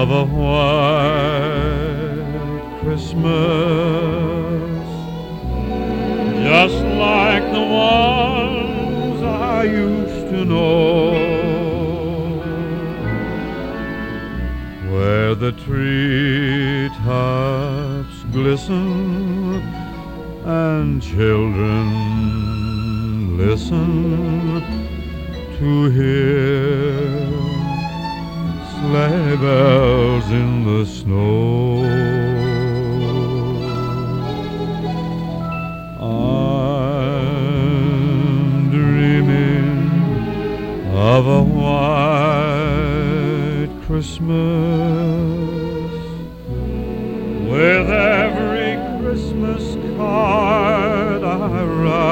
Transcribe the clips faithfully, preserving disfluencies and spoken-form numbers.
of a white Christmas, just like the ones I used to know, where the treetops glisten and children listen to hear sleigh bells in the snow. I'm dreaming of a white Christmas, with every Christmas card I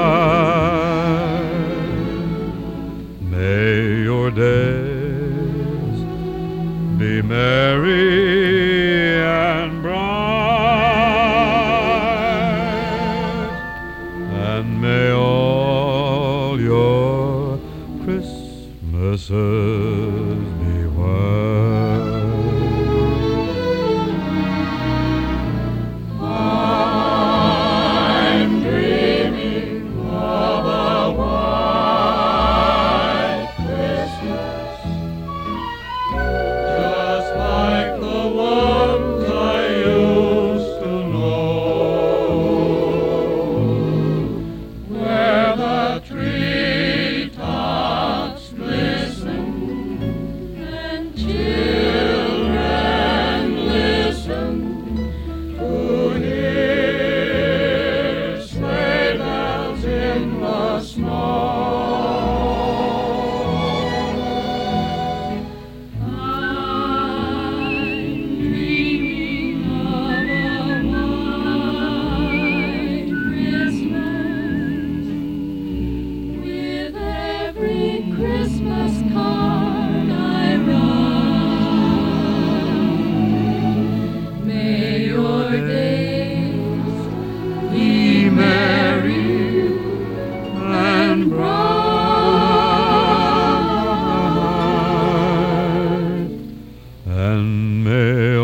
write. May your days be merry and bright, and may all your Christmases be white. I'm dreaming of a white Christmas, just like the ones I used to know, where the treetops glisten and children listen to hear sleigh bells in the snow. I'm dreaming of a white Christmas, with every Christmas card I write. May your days be merry and bright, And may